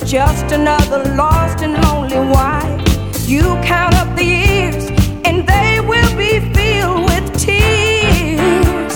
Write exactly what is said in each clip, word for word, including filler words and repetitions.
just another lost and lonely wife. You count up the years and they will be filled with tears.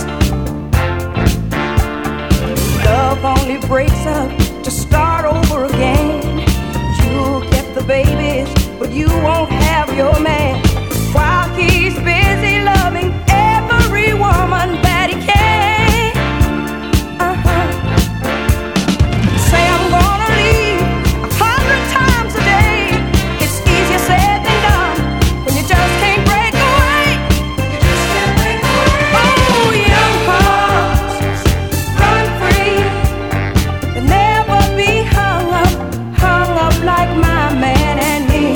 Love only breaks up to start over again. You'll get the babies, but you won't have your man, while he's busy loving every woman that he can. Uh-huh. Say I'm gonna leave a hundred times a day. It's easier said than done when you just can't break away. You just can't break away. Oh, young hearts, run free and never be hung up, hung up like my man and me.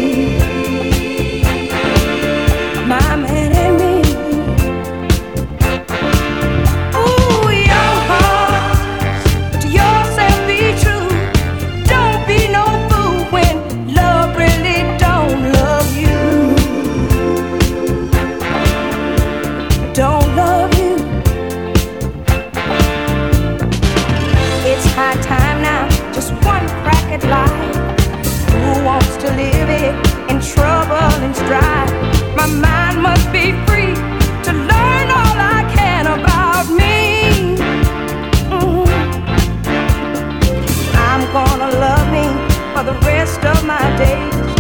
My man and me. Ooh, young hearts, to yourself be true. Don't be no fool when love really don't love you. Don't love you. It's high time now, just one crack at life. Who wants to live it in trouble and strife? My mind must be free to learn all I can about me. Mhm. I'm gonna love me for the rest of my days.